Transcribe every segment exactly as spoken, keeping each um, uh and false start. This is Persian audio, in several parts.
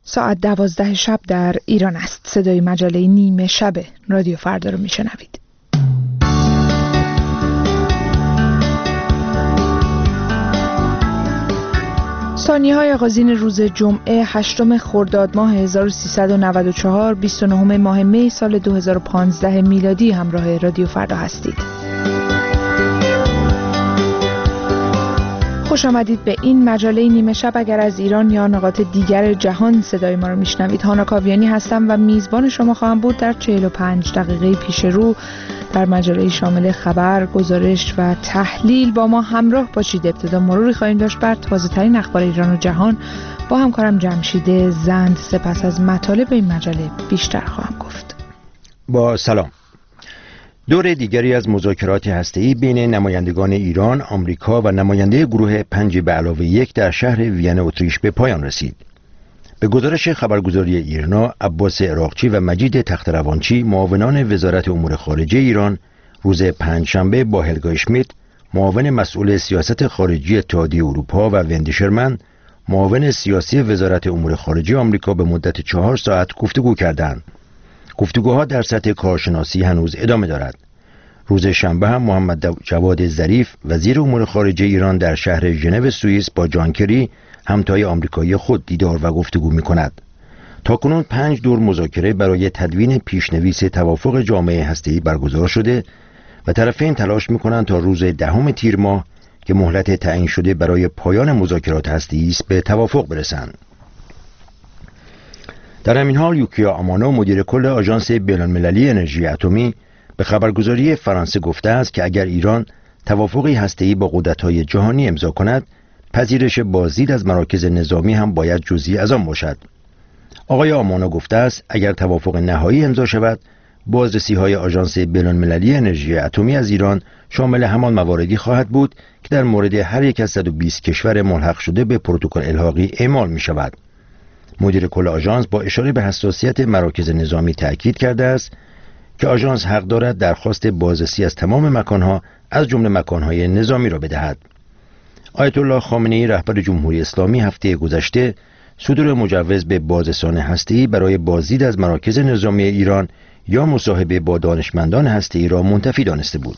ساعت دوازده شب در ایران است. صدای مجله نیمه شب رادیو فردا رو میشنوید. ثانیه‌های آغازین روز جمعه هشتم خرداد ماه هزار و سیصد و نود و چهار، بیست و نهم ماه می سال دو هزار و پانزده میلادی همراه رادیو فردا هستید. خوش آمدید به این مجله نیمه شب. اگر از ایران یا نقاط دیگر جهان صدای ما رو میشنوید، هانا کاویانی هستم و میزبان شما خواهم بود در چهل و پنج دقیقه پیش رو در مجله شامل خبر، گزارش و تحلیل. با ما همراه باشید. ابتدا مروری خواهیم داشت بر تازه‌ترین اخبار ایران و جهان با همکارم جمشید زند. سپس از مطالب این مجله بیشتر خواهم گفت. با سلام. دور دیگری از مذاکرات هسته‌ای بین نمایندگان ایران، آمریکا و نماینده گروه پنج به علاوه یک در شهر وین اتریش به پایان رسید. به گزارش خبرگزاری ایرنا، عباس عراقچی و مجید تختروانچی، معاونان وزارت امور خارجه ایران، روز پنجشنبه با هلگا اشمیت، معاون مسئول سیاست خارجی اتحادیه اروپا، و وندی شرمن، معاون سیاسی وزارت امور خارجه آمریکا به مدت چهار ساعت گفتگو کردند. گفتگوها در سطح کارشناسی هنوز ادامه دارد. روز شنبه هم محمد جواد ظریف، وزیر امور خارجه ایران، در شهر ژنو سوئیس با جان کری، همتای آمریکایی خود، دیدار و گفتگو می کند. تاکنون پنج دور مذاکره برای تدوین پیشنویس توافق جامعه هسته‌ای برگزار شده و طرفین تلاش می کنند تا روز دهم تیر ماه که مهلت تعیین شده برای پایان مذاکرات هسته‌ای است به توافق برسند. در همین حال یوکیا آمانو، مدیر کل آژانس بین‌المللی انرژی اتمی، به خبرگزاری فرانسه گفته است که اگر ایران توافقی هسته‌ای با قدرت‌های جهانی امضا کند، پذیرش بازدید از مراکز نظامی هم باید جزئی از آن باشد. آقای آمانو گفته است اگر توافق نهایی امضا شود، بازرسی‌های آژانس بین‌المللی انرژی اتمی از ایران شامل همان مواردی خواهد بود که در مورد هر یک از صد و بیست کشور ملحق شده به پروتکل الحاقی اعمال می‌شود. مدیر کل آژانس با اشاره به حساسیت مراکز نظامی تأکید کرده است که آژانس حق دارد درخواست بازرسی از تمام مکانها از جمله مکانهای نظامی را بدهد. آیت الله خامنه‌ای، رهبر جمهوری اسلامی، هفته گذشته صدور مجوز به بازرسان هسته‌ای برای بازدید از مراکز نظامی ایران یا مصاحبه با دانشمندان هسته‌ای را منتفی دانسته بود.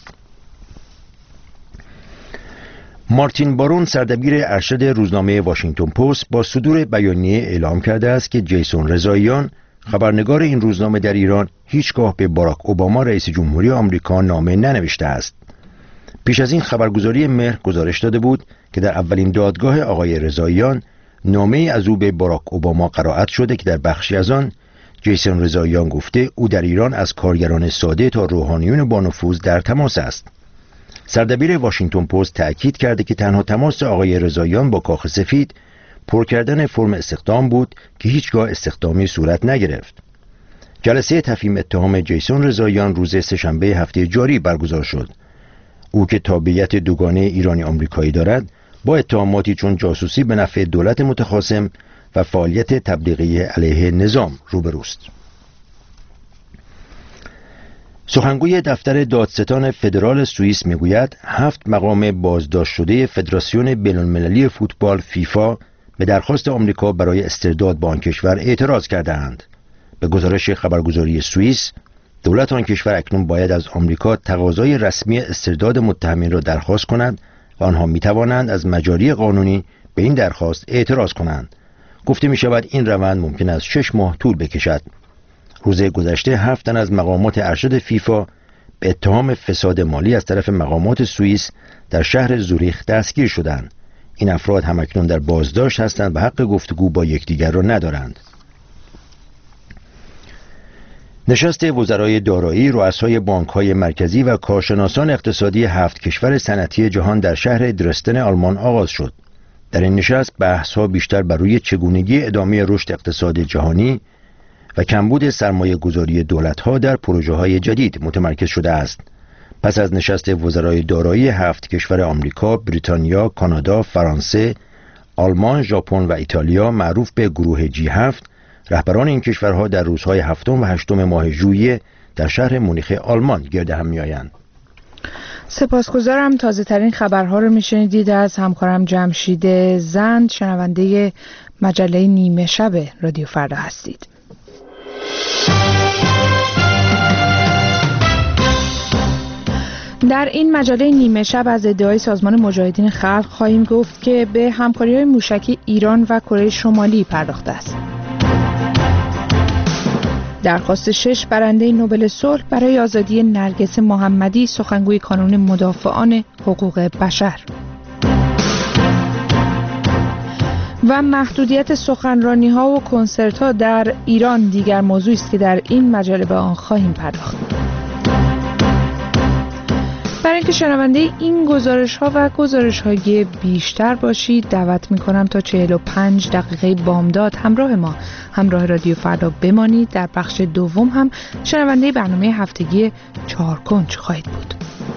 مارتین بارون، سردبیر ارشد روزنامه واشنگتن پست، با صدور بیانیه اعلام کرده است که جیسون رضاییان، خبرنگار این روزنامه در ایران، هیچگاه به باراک اوباما رئیس جمهوری آمریکا نامه ننوشته است. پیش از این خبرگزاری مهر گزارش داده بود که در اولین دادگاه آقای رضاییان نامه‌ای از او به باراک اوباما قرائت شده که در بخشی از آن جیسون رضاییان گفته او در ایران از کارگران ساده تا روحانیون با نفوذ در تماس است. سردبیر واشنگتن پست تأکید کرده که تنها تماس آقای رضاییان با کاخ سفید پر کردن فرم استخدام بود که هیچگاه استخدامی صورت نگرفت. جلسه تفهیم اتهام جیسون رضاییان روز سه‌شنبه هفته جاری برگزار شد. او که تابعیت دوگانه ایرانی آمریکایی دارد، با اتهاماتی چون جاسوسی به نفع دولت متخاصم و فعالیت تبلیغی علیه نظام روبروست. سخنگوی دفتر دادستان فدرال سوئیس میگوید هفت مقام بازداشت شده فدراسیون بین‌المللی فوتبال فیفا به درخواست آمریکا برای استرداد با آن کشور اعتراض کرده‌اند. به گزارش خبرگزاری سوئیس، دولت آن کشور اکنون باید از آمریکا تقاضای رسمی استرداد متهمین را درخواست کند و آنها می توانند از مجاری قانونی به این درخواست اعتراض کنند. گفته می شود این روند ممکن است شش ماه طول بکشد. روز گذشته هفت تن از مقامات ارشد فیفا به اتهام فساد مالی از طرف مقامات سوئیس در شهر زوریخ دستگیر شدند. این افراد همکنون در بازداشت هستند و حق گفتگو با یکدیگر را ندارند. نشست وزرای دارایی، رؤسای بانک‌های مرکزی و کارشناسان اقتصادی هفت کشور صنعتی جهان در شهر درستن آلمان آغاز شد. در این نشست بحث‌ها بیشتر بر روی چگونگی ادامه رشد اقتصاد جهانی و کمبود سرمایه‌گذاری دولت‌ها در پروژه‌های جدید متمرکز شده است. پس از نشست وزرای دارایی هفت کشور آمریکا، بریتانیا، کانادا، فرانسه، آلمان، ژاپن و ایتالیا، معروف به گروه جی هفت، رهبران این کشورها در روزهای هفتم و هشتم ماه ژوئیه در شهر مونیخ آلمان گرد هم می‌آیند. سپاسگزارم. تازه ترین خبرها رو میشنیدید از همکارم جمشید زند. شنونده مجله نیمه شب رادیو فردا هستید. در این مجله نیمه شب از ادعای سازمان مجاهدین خلق خواهیم گفت که به همکاری‌های موشکی ایران و کره شمالی پرداخته است. درخواست شش برنده نوبل صلح برای آزادی نرگس محمدی، سخنگوی کانون مدافعان حقوق بشر. و محدودیت سخنرانی‌ها و کنسرت‌ها در ایران دیگر موضوعی است که در این مجله به آن خواهیم پرداخت. برای اینکه شنونده این گزارش‌ها و گزارش‌های بیشتر باشید دعوت می‌کنم تا چهل و پنج دقیقه بامداد همراه ما، همراه رادیو فردا بمانید. در بخش دوم هم شنونده برنامه هفتگی چهار کنج خواهید بود.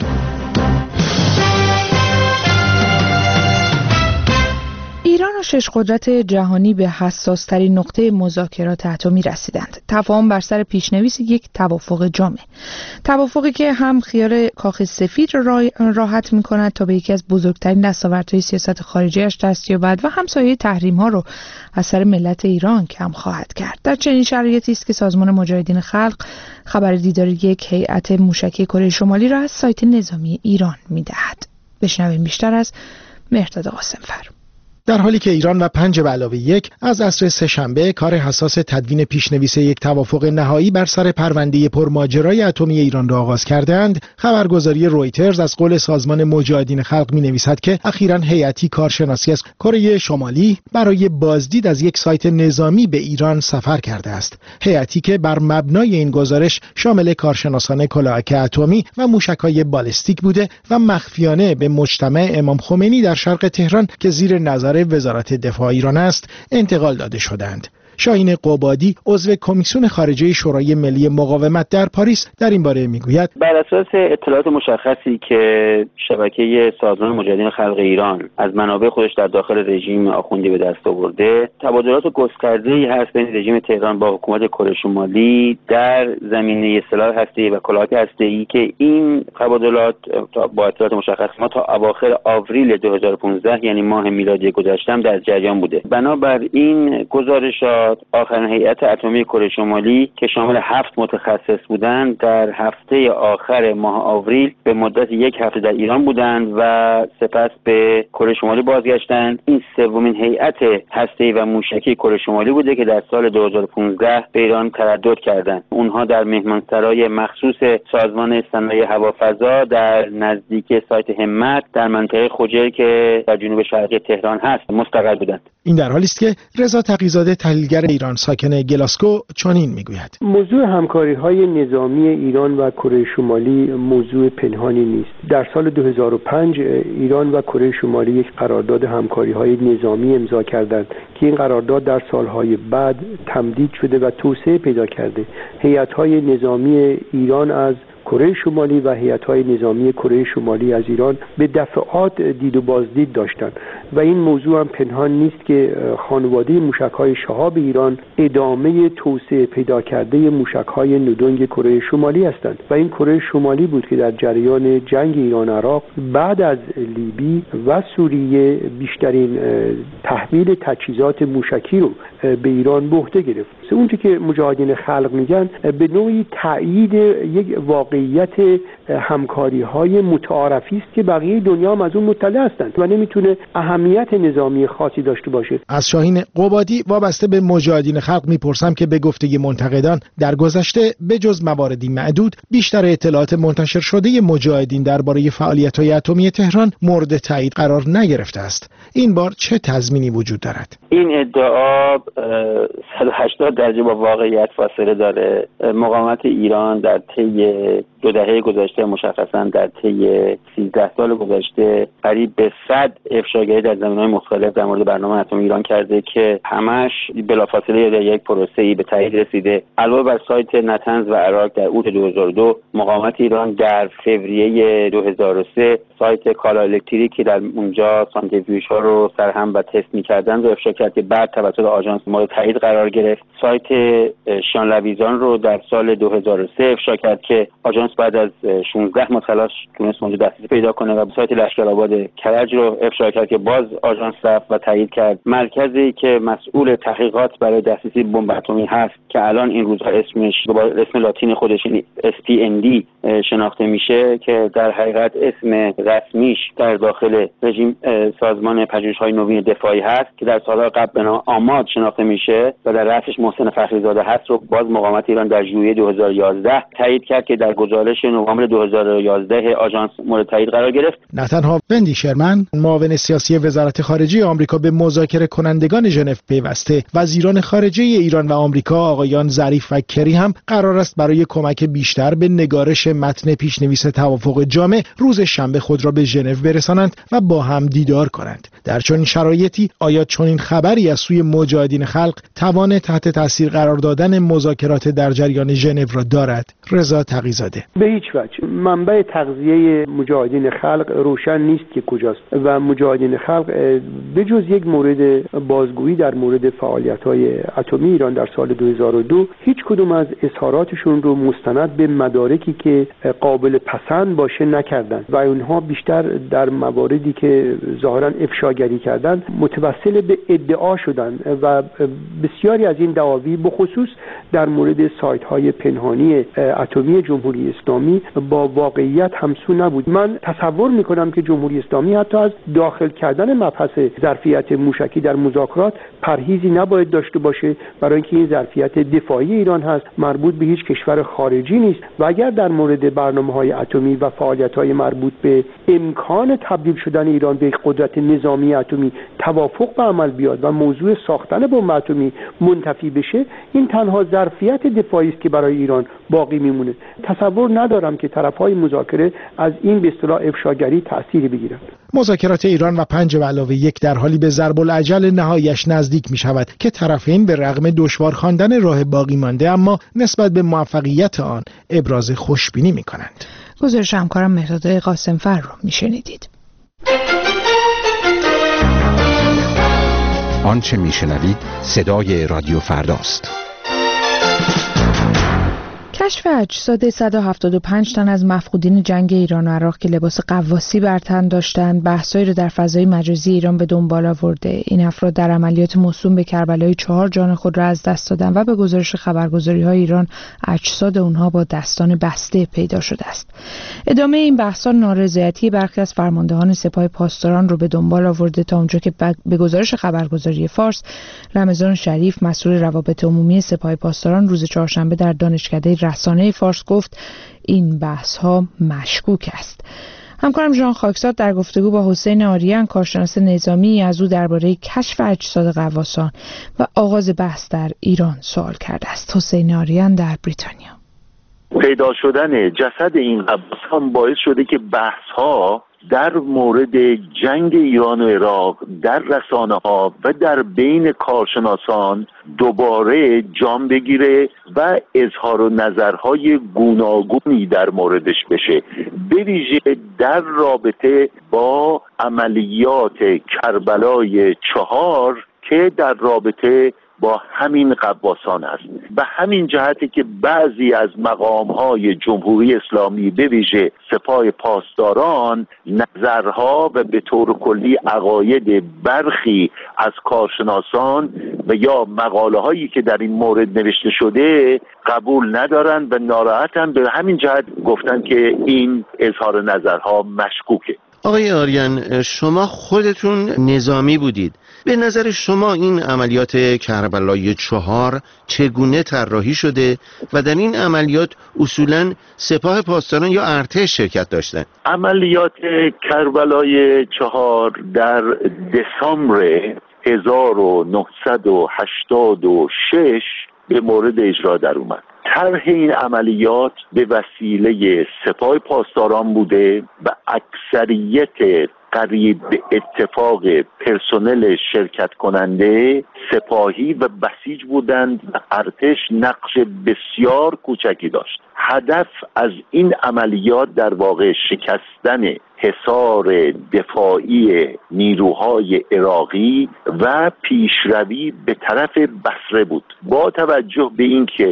ایران و شش قدرت جهانی به حساس‌ترین نقطه مذاکرات اتمی رسیدند. تفاهم بر سر پیشنویس یک توافق جامع. توافقی که هم خیال کاخ سفید را راحت می‌کند تا به یکی از بزرگترین دستاوردهای سیاست خارجی‌اش دست یابد و هم سایه تحریم‌ها را از سر ملت ایران کم خواهد کرد. در چنین شرایطی است که سازمان مجاهدین خلق خبر دیدار یک هیئت موشکی کره شمالی را از سایت نظامی ایران می‌دهد. بشنویم بیشتر از مهرداد قاسم‌فر. در حالی که ایران و پنج به علاوه یک از عصر سه‌شنبه کار حساس تدوین پیشنویس یک توافق نهایی بر سر پرونده پرماجرای اتمی ایران را آغاز کردند، خبرگزاری رویترز از قول سازمان مجاهدین خلق می‌نویسد که اخیراً هیئتی کارشناسی از کره شمالی برای بازدید از یک سایت نظامی به ایران سفر کرده است. هیئتی که بر مبنای این گزارش شامل کارشناسان کلاهک اتمی و موشک‌های بالستیک بوده و مخفیانه به مجتمع امام خمینی در شرق تهران که زیر نظر وزارت دفاع ایران است انتقال داده شدند. شاهین قبادی عضو کمیسیون خارجه شورای ملی مقاومت در پاریس در این باره میگوید بر اساس اطلاعات مشخصی که شبکه سازمان مجاهدین خلق ایران از منابع خودش در داخل رژیم آخوندی به دست آورده، تبادلات گسترده‌ای هست بین رژیم تهران با حکومت کره شمالی در زمینه سلاح هسته‌ای و کلاهک هسته‌ای که این تبادلات با اطلاعات مشخص ما تا اواخر آوریل دو هزار و پانزده یعنی ماه میلادی گذشته هم در جریان بوده. بنابراین گزارشات آخرین هیئت اتمی کره شمالی که شامل هفت متخصص بودند در هفته آخر ماه آوریل به مدت یک هفته در ایران بودند و سپس به کره شمالی بازگشتند. این سومین هیئت هسته‌ای و موشکی کره شمالی بوده که در سال دو هزار و پانزده به ایران تردد کردند. اونها در مهمانسرای مخصوص سازمان صنایع هوافضا در نزدیک سایت همت در منطقه خوجل که در جنوب شرقی تهران هست مستقر بودند. این در حالی است که رضا تقی‌زاده تحلیلگر ایران ساکن گلاسکو چنین میگوید موضوع همکاری‌های نظامی ایران و کره شمالی موضوع پنهانی نیست. در سال دو هزار و پنج ایران و کره شمالی یک قرارداد همکاری‌های نظامی امضا کردند که این قرارداد در سالهای بعد تمدید شده و توسعه پیدا کرده. هیئت‌های نظامی ایران از کره شمالی و هیئت‌های نظامی کره شمالی از ایران به دفعات دید و بازدید داشتند و این موضوع هم پنهان نیست که خانواده موشک‌های شهاب ایران ادامه توسعه پیدا کرده موشک‌های نودنگ کره شمالی هستند و این کره شمالی بود که در جریان جنگ ایران عراق بعد از لیبی و سوریه بیشترین تحویل تجهیزات موشکی رو به ایران به عهده گرفت. اونچه که مجاهدین خلق میگن به نوعی تایید یک واقعیت همکاری‌های متعارفی است که بقیه دنیا هم از اون مطلع هستند و نمیتونه اهمیت نظامی خاصی داشته باشه. از شاهین قبادی وابسته به مجاهدین خلق میپرسم که به گفته منتقدان در گذشته به جز مواردی معدود بیشتر اطلاعات منتشر شده مجاهدین درباره فعالیت‌های اتمی تهران مورد تایید قرار نگرفته است. این بار چه تضمینی وجود دارد؟ این ادعا صد و هشتاد درجه با واقعیت فاصله داره. مقاومت ایران در طی دو دهه گذشته، مشخصا در طی سیزده سال گذشته، قریب به صد افشاگری در زمینه‌های مختلف در مورد برنامه اتمی ایران کرده که همش بلافاصله در یک پروسه‌ای به تایید رسیده. علاوه بر سایت نتنز و عراق در اوت دو هزار و دو، مقاومت ایران در فوریه دو هزار و سه سایت کالا الکتریکی در اونجا سانتریفیوژها رو سرهم و تست می‌کردن رو افشا کرد که بعد توسط آژانس مورد تایید قرار گرفت. سایت شانلویزان رو در سال دو هزار و سه افشا کرد که آژانس بعد از شانزده ماه تلاش تونست اونجا دسترسی پیدا کنه و سایت لشکرآباد کرج رو افشا کرد که باز آژانس رفت و تایید کرد. مرکزی که مسئول تحقیقات برای دسترسی بمب اتمی هست که الان این روزها اسمش با اسم لاتین خودش اس پی ان دی شناخته میشه که در حقیقت اسم رسمیش در داخل رژیم سازمان پژوهش‌های نوین دفاعی هست که در سال‌های قبل به نام آماد شناخته میشه و در رأسش محسن فخریزاده هست، رو باز مقاومت ایران در ژوئیه دو هزار و یازده تایید کرد که در گزارش نوامبر دو هزار و یازده آژانس مورد تایید قرار گرفت. نه تنها وندی شرمن معاون سیاسی وزارت خارجه آمریکا به مذاکره کنندگان ژنو پیوسته، وزیران خارجه ایران و آمریکا آقایان ظریف و کری هم قرار است برای کمک بیشتر به نگارش متن پیشنویس توافق جامع روز شنبه خود را به ژنو برسانند و با هم دیدار کنند. در چنین شرایطی آیا چنین خبری از سوی مجاهدین خلق توان تحت تاثیر قرار دادن مذاکرات در جریان ژنو را دارد؟ رضا تقی‌زاده: به هیچ وجه. منبع تغذیه مجاهدین خلق روشن نیست که کجاست و مجاهدین خلق به جز یک مورد بازگویی در مورد فعالیت‌های اتمی ایران در سال دو هزار و دو هیچ کدوم از اظهاراتشون رو مستند به مدارکی که قابل پسند باشه نکردند و اونها بیشتر در مواردی که ظاهراً افشاگری کردند متوسل به ادعا شدند و بسیاری از این دعاوی بخصوص در مورد سایت‌های پنهانی اتمی جمهوری اسلامی با واقعیت همسو نبود. من تصور می‌کنم که جمهوری اسلامی حتی از داخل کردن مبحث ظرفیت موشکی در مذاکرات پرهیزی نباید داشته باشه، برای اینکه این ظرفیت دفاعی ایران هست، مربوط به هیچ کشور خارجی نیست و اگر در مورد برنامه‌های اتمی و فعالیت‌های مربوط به امکان تبدیل شدن ایران به یک قدرت نظامی اتمی توافق به عمل بیاد و موضوع ساختن بمب اتمی منتفی بشه، این تنها ظرفیت دفاعی است که برای ایران باقی میمونه. تصور ندارم که طرف‌های مذاکره از این به اصطلاح افشاگری تأثیری بگیرند. مذاکرات ایران و پنج به علاوه یک در حالی به ضرب العجل نهاییش نزدیک می شود که طرفین به رغم دشوار خواندن راه باقی مانده اما نسبت به موفقیت آن ابراز خوشبینی می کنند. گزارش همکارم مهرداد قاسمفر رو می شنیدید. آنچه می شنوید صدای رادیو فرداست. کشف اجساد صد و هفتاد و پنج تن از مفقودین جنگ ایران و عراق که لباس قواسی بر تن داشتند بحثایی را در فضای مجازی ایران به دنبال آورده. این افراد در عملیات موسوم به کربلای چهار جان خود را از دست دادند و به گزارش خبرگزاری‌های ایران اجساد اونها با دستان بسته پیدا شده است. ادامه این بحث‌ها نارضایتی برخی از فرماندهان سپاه پاسداران رو به دنبال آورده تا اونجا که به گزارش خبرگزاری فارس، رمضان شریف مسئول روابط عمومی سپاه پاسداران روز چهارشنبه در دانشکده رسانه فارس گفت این بحث ها مشکوک است. همکارم ژان خاکساد در گفتگو با حسین آریان کارشناس نظامی از او درباره کشف اجساد غواصان و آغاز بحث در ایران سوال کرده است. حسین آریان در بریتانیا: پیدا شدن جسد این غواصان باعث شده که بحث ها در مورد جنگ ایران و عراق در رسانه ها و در بین کارشناسان دوباره جان بگیره و اظهار و نظرهای گوناگونی در موردش بشه، به ویژه در رابطه با عملیات کربلای چهار که در رابطه با همین غواصان است. به همین جهتی که بعضی از مقام‌های جمهوری اسلامی به ویژه سپاه پاسداران نظرها و به طور کلی عقاید برخی از کارشناسان و یا مقاله‌هایی که در این مورد نوشته شده قبول ندارند و ناراحتند. به همین جهت گفتن که این اظهار نظرها مشکوکه. آقای آریان، شما خودتون نظامی بودید. به نظر شما این عملیات کربلای چهار چگونه طراحی شده و در این عملیات اصولاً سپاه پاسداران یا ارتش شرکت داشتن؟ عملیات کربلای چهار در دسامبر هزار و نهصد و هشتاد و شش به مورد اجرا در اومد. طرح این عملیات به وسیله سپاه پاسداران بوده و اکثریت قریب به اتفاق پرسنل شرکت کننده سپاهی و بسیج بودند و ارتش نقش بسیار کوچکی داشت. هدف از این عملیات در واقع شکستن حصار دفاعی نیروهای عراقی و پیشروی به طرف بصره بود. با توجه به اینکه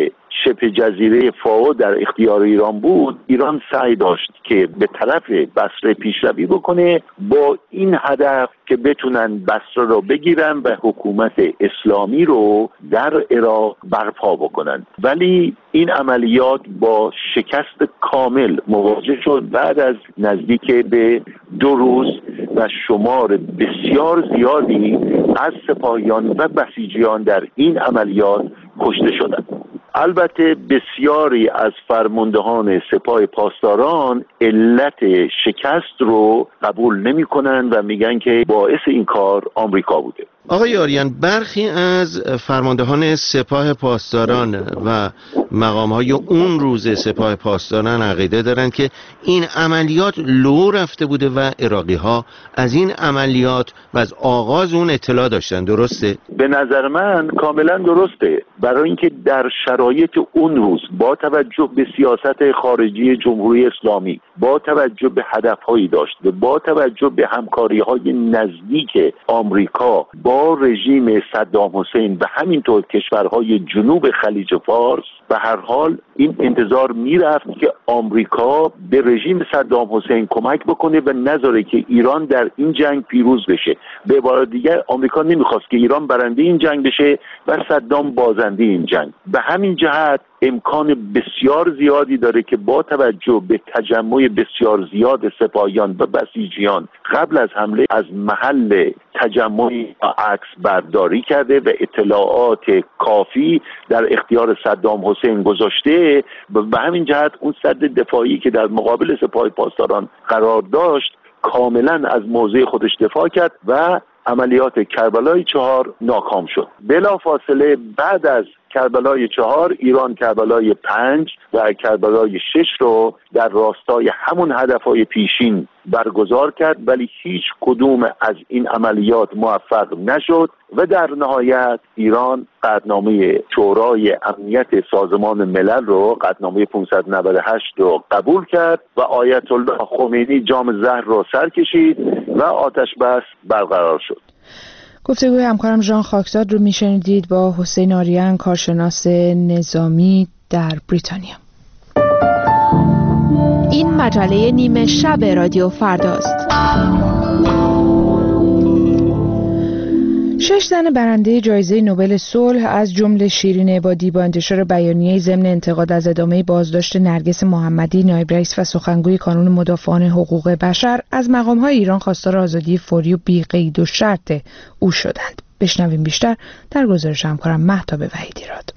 شبه جزیره فاو در اختیار ایران بود، ایران سعی داشت که به طرف بصره پیشروی بکنه با این هدف که بتونن بصره رو بگیرن و حکومت اسلامی رو در عراق برپا بکنن. ولی این عملیات با شکست کامل مواجه شد بعد از نزدیک به دو روز و شمار بسیار زیادی از سپاهیان و بسیجیان در این عملیات کشته شدند. البته بسیاری از فرماندهان سپاه پاسداران علت شکست رو قبول نمی کنند و میگن که باعث این کار آمریکا بوده. آقای آریان، برخی از فرماندهان سپاه پاسداران و مقام‌های اون روز سپاه پاسداران عقیده دارند که این عملیات لو رفته بوده و عراقی‌ها از این عملیات و از آغاز اون اطلاع داشتن. درسته؟ به نظر من کاملا درسته، برای اینکه در شرایط اون روز با توجه به سیاست خارجی جمهوری اسلامی، با توجه به هدف‌هایی داشت و با توجه به همکاری‌های نزدیک آمریکا با رژیم صدام حسین و همینطور کشورهای جنوب خلیج فارس، به هر حال این انتظار میرفت که آمریکا به رژیم صدام حسین کمک بکنه و نذاره که ایران در این جنگ پیروز بشه. به عبارت دیگر آمریکا نمیخواست که ایران برنده این جنگ بشه و صدام بازنده این جنگ. به همین جهت امکان بسیار زیادی داره که با توجه به تجمع بسیار زیاد سپاهیان و بسیجیان قبل از حمله از محل تجمع عکس برداری کرده و اطلاعات کافی در اختیار صدام حسین گذاشته. به همین جهت اون سد دفاعی که در مقابل سپاه پاسداران قرار داشت کاملا از موضع خودش دفاع کرد و عملیات کربلای چهار ناکام شد. بلافاصله بعد از کربلای چهار ایران کربلای پنج و کربلای شش رو در راستای همون هدفهای پیشین برگزار کرد، ولی هیچ کدوم از این عملیات موفق نشد و در نهایت ایران قطعنامه شورای امنیت سازمان ملل رو، قطعنامه پانصد و نود و هشت رو قبول کرد و آیت الله خمینی جام زهر رو سر کشید و آتش بس برقرار شد. گفتگوی همکارم ژان خاکزاد رو میشنیدید با حسین آریان، کارشناس نظامی در بریتانیا. این مجله نیمه شب رادیو فرداست. شش زن برنده جایزه نوبل صلح از جمله شیرین عبادی با انتشار بیانیه‌ای ضمن انتقاد از ادامه بازداشت نرگس محمدی، نایب رئیس و سخنگوی کانون مدافعان حقوق بشر، از مقام‌های ایران خواستار آزادی فوری و بی‌قید و شرط او شدند. بشنویم بیشتر در گزارش همکارم مهتاب وحیدی‌راد.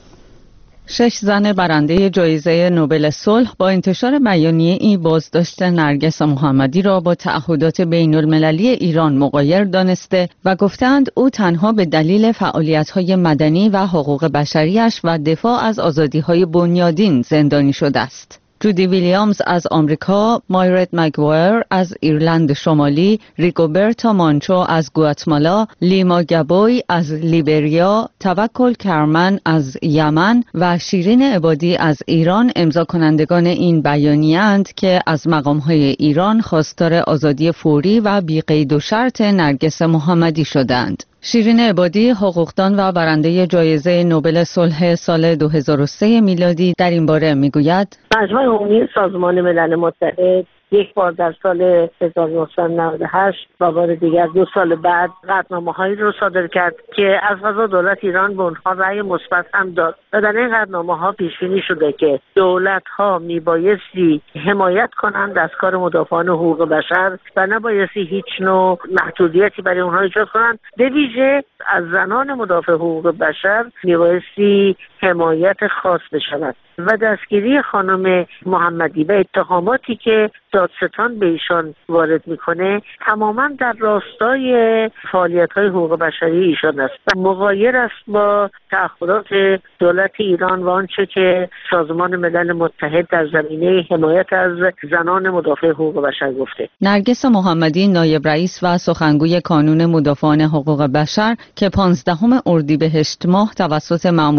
شش زن برنده جایزه نوبل صلح با انتشار بیانیه‌ای بازداشت نرگس محمدی را با تعهدات بین المللی ایران مغایر دانسته و گفتند او تنها به دلیل فعالیت‌های مدنی و حقوق بشریش و دفاع از آزادی‌های بنیادین زندانی شده است. جودی ویلیامز از آمریکا، مایرت مگوایر از ایرلند شمالی، ریگوبرتا مانچو از گواتمالا، لیما گابوی از لیبریا، توکل کرمن از یمن و شیرین عبادی از ایران امضا کنندگان این بیانیه اند که از مقام‌های ایران خواستار آزادی فوری و بی‌قید و شرط نرگس محمدی شدند. شیرین عبادی، حقوقدان و برنده جایزه نوبل صلح سال دو هزار و سه میلادی در این باره میگوید: مجمع عمومی سازمان ملل متحد یک بار در سال هزار و نهصد و نود و هشت و بار دیگر دو سال بعد قطعنامه‌هایی رو صادر کرد که از قضا دولت ایران به اونها رأی مثبت هم داد و در این قطعنامه‌ها پیش بینی شده که دولت‌ها میبایستی حمایت کنند از کار مدافعان حقوق بشر و نبایستی هیچ نوع محدودیتی برای اونها ایجاد کنند. به ویژه از زنان مدافع حقوق بشر میبایستی حمایت خاص بشود و دستگیری خانم محمدی و اتهاماتی که دادستان به ایشان وارد میکنه تماما در راستای فعالیت‌های حقوق بشری ایشان است و مغایر است با تعهدات دولت ایران و آنچه که سازمان ملل متحد در زمینه حمایت از زنان مدافع حقوق بشر گفته. نرگس محمدی، نایب رئیس و سخنگوی کانون مدافعان حقوق بشر که پانزدهم اردیبهشت ماه توسط ماموران امنیتی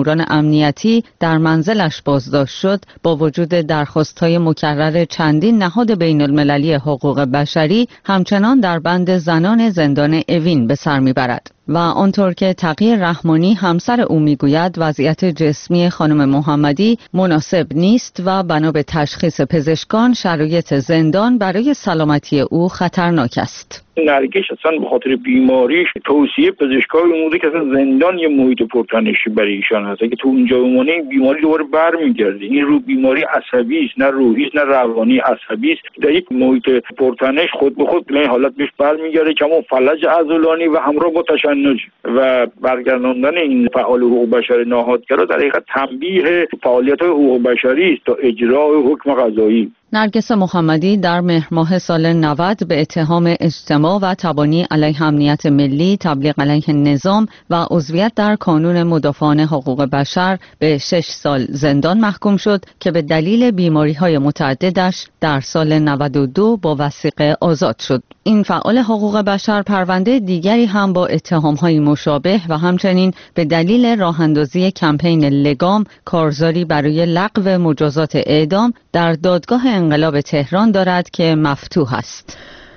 امنیتی در منزلش بازداشت شد، با وجود درخواست‌های مکرر چندین نهاد بین‌المللی حقوق بشری همچنان در بند زنان زندان اوین به سر می‌برد. و آنطور که تقی رحمانی همسر او میگوید وضعیت جسمی خانم محمدی مناسب نیست و بنا به تشخیص پزشکان شرایط زندان برای سلامتی او خطرناک است. نرگس اصلا به خاطر بیماریش توصیه پزشکای اومده که اصلا زندان یه محیط پرتنشی برای ایشان هست، اگه تو اونجا بمونه این بیماری دوباره برمیگرده. این رو بیماری عصبی است، نه روحی است نه روانی، عصبی است. در یک محیط پرتنش خود به خود به این حالت بهش برمیگرده که همون فلج عضلانی و همراه با تشنج و برگرداندن این فعال حقوق بشر ناهادگرا در حقیقت تنبیه فعالیت‌های حقوق بشری است تا اجرای حکم قضایی. نرگس محمدی در مهر ماه سال نود به اتهام اجتماع و تبانی علیه امنیت ملی، تبلیغ علیه نظام و عضویت در کانون مدافعان حقوق بشر به شش سال زندان محکوم شد که به دلیل بیماری‌های متعددش در سال نود و دو با وثیقه آزاد شد. این فعال حقوق بشر پرونده دیگری هم با اتهام‌های مشابه و همچنین به دلیل راه‌اندازی کمپین لگام کارزاری برای لغو مجازات اعدام در دادگاه انقلاب تهران دارد که مفتوح است.